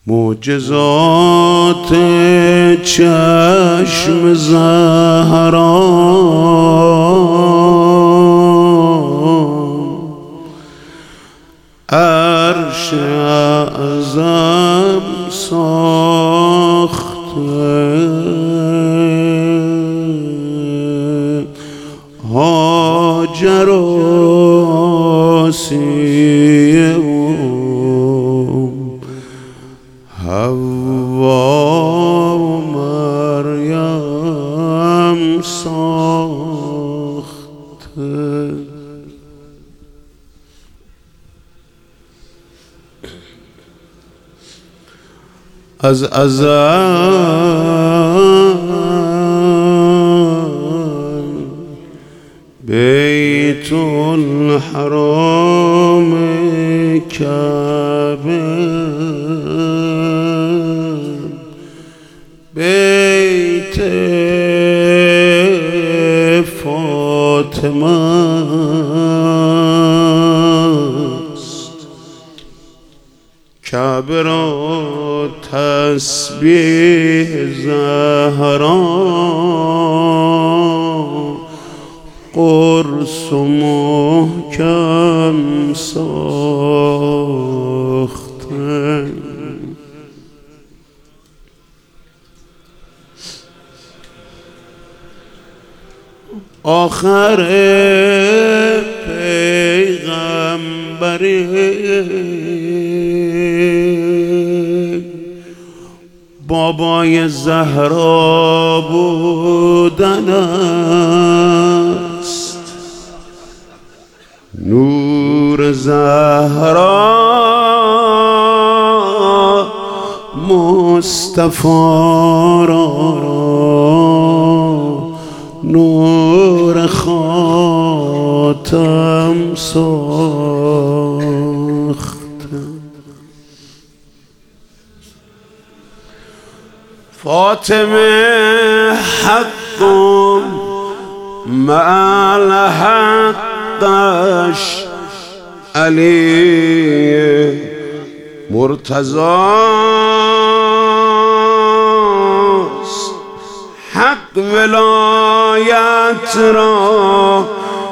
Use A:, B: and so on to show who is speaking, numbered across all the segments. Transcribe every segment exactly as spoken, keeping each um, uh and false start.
A: معجزات چشم زهرا عرش اعظم ساخته، هاجر و آسیه و حوا و مریم ساخته. از ازل بیت الحرام کعبه بیت فاطمه است. کعبه را تسبیح زهرا قرص و محکم ساخته. آخر پیغمبری بابای زهرا بودن است. نور زهرا مصطفی را نور خاتم ساخته. فاطمه حق مع الحقش، علی مرتضاست. حق ولایت را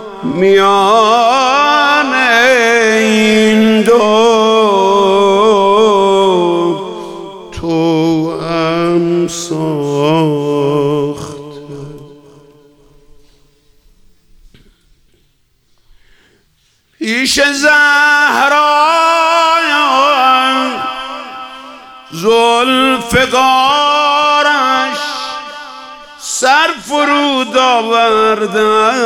A: میان این دو تو هم ساخت. پیش زهرا ذوالفقارش سر فرود آورده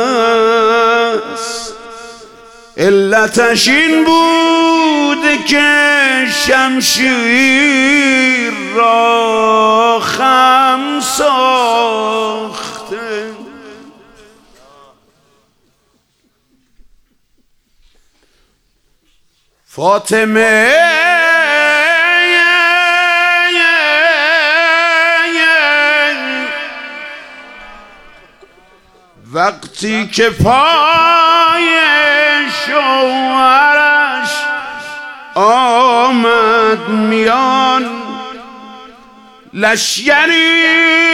A: است. علتش این بود که شمشیر را خم ساخته. فاطمه وقتی که پای شوهرش آمد میان، لشکری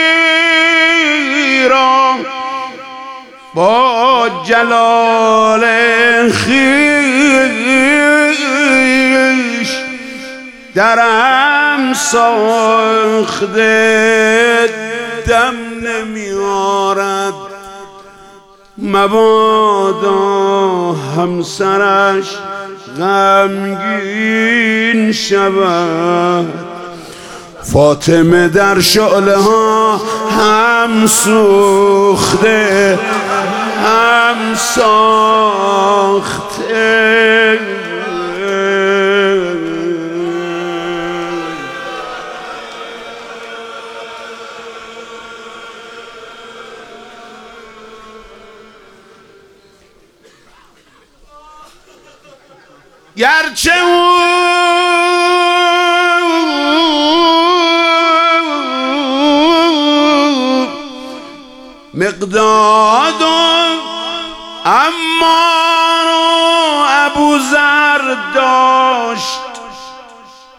A: را با جلال خویش درم ساخته. دم نمیارد مبادا همسرش غمگین شود. فاطمه در شعله ها هم سوخته هم ساخته. گرچه او مقداد عمار و ابوذر داشت،